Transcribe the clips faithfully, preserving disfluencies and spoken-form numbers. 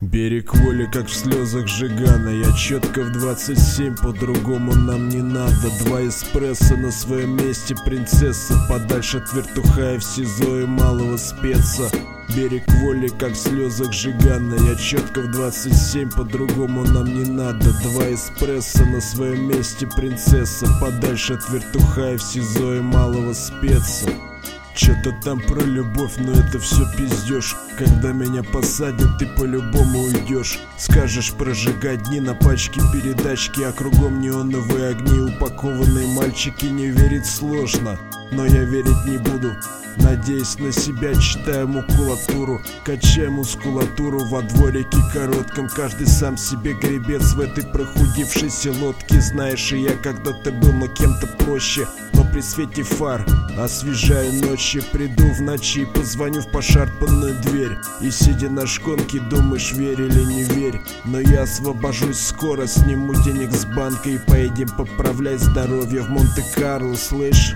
Берег воли, как в слезах Жигана. Я четко в двадцать семь, по-другому нам не надо. Два эспрессо на своем месте, принцесса. Подальше от вертуха и в СИЗО и малого спеца. Берег воли, как в слезах Жигана. Я четко в двадцать семь, по-другому нам не надо. Два эспрессо на своем месте, принцесса. Подальше от вертуха и в СИЗО и малого спеца. Чё-то там про любовь, но это все пиздёж. Когда меня посадят, ты по-любому уйдешь. Скажешь прожигать дни на пачке передачки, а кругом неоновые огни, упакованные мальчики. Не верить сложно, но я верить не буду. Надеясь на себя, читаю макулатуру, качая мускулатуру во дворике коротком. Каждый сам себе гребец в этой прохудившейся лодке. Знаешь, и я когда-то был, но кем-то проще. Но при свете фар освежаю ночи. Приду в ночи и позвоню в пошарпанную дверь. И сидя на шконке, думаешь, верь или не верь. Но я освобожусь скоро, сниму денег с банка и поедем поправлять здоровье в Монте-Карло, слышь?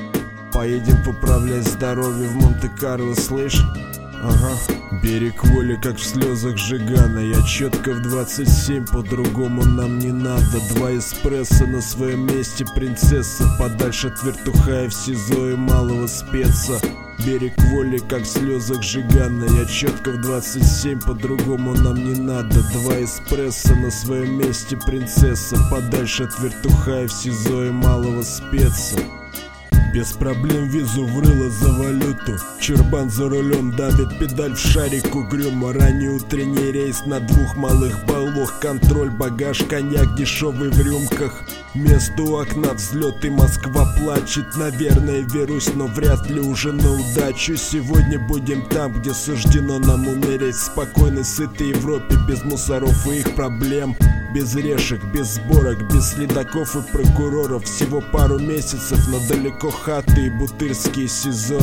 Поедем поправлять здоровье в Монте-Карло, слышь? Ага. Берег воли, как в слезах Жигана. Я четко в двадцать семь, по-другому нам не надо. Два эспрессо на своем месте, принцесса. Подальше от вертуха и в СИЗО и малого спеца. Берег воли, как в слезах Жигана. Я четко в двадцать семь, по-другому нам не надо. Два эспрессо на своем месте, принцесса. Подальше от вертуха и в СИЗО и малого спеца. Без проблем визу в рыло за валюту. Чурбан за рулем давит педаль в шарик угрюмо. Ранний утренний рейс на двух малых баллах. Контроль, багаж, коньяк дешевый в рюмках. Место у окна, взлет и Москва плачет. Наверное, верусь, но вряд ли уже на удачу. Сегодня будем там, где суждено нам умереть. В спокойной, сытой Европе, без мусоров и их проблем. Без решек, без сборок, без следаков и прокуроров. Всего пару месяцев, но далеко хаты и бутырские СИЗО.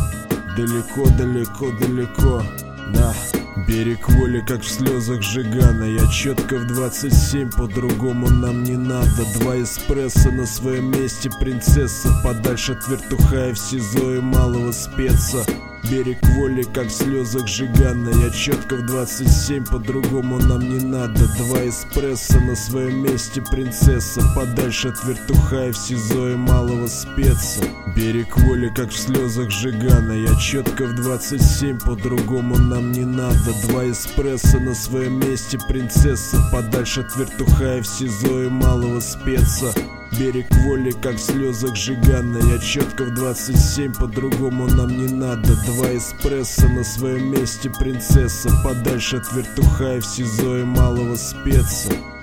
Далеко, далеко, далеко, да. Берег воли, как в слезах Жигана. Я четко в двадцать семь, по-другому нам не надо. Два эспрессо на своем месте, принцесса. Подальше от вертуха и в СИЗО и малого спеца. Берег воли, как в слезах Жигана. Я четко в двадцать семь, по-другому нам не надо. Два эспрессо на своем месте, принцесса. Подальше от вертуха и в СИЗО и малого спеца. Берег воли, как в слезах Жигана. Я четко в двадцать семь, по-другому нам не надо. Два эспрессо на своем месте, принцесса. Подальше от вертуха и в СИЗО и малого спеца. Берег воли, как в слезах Жигана. Я четко в двадцать семь, по-другому нам не надо. Два эспрессо на своем месте, принцесса. Подальше от вертуха и в СИЗО и малого спеца.